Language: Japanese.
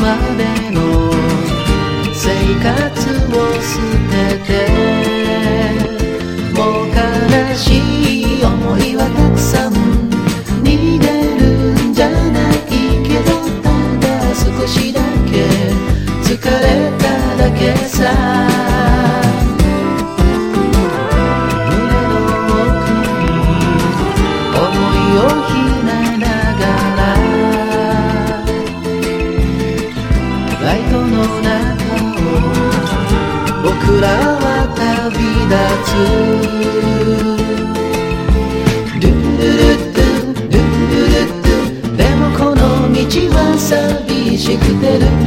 までの生活を捨てて、もう悲しい思いはたくさん逃げるんじゃないけど、ただ少しだけ疲れただけさ。ライトの中を僕らは旅立つ。ルルルルルルルル、でもこの道は寂しくてる。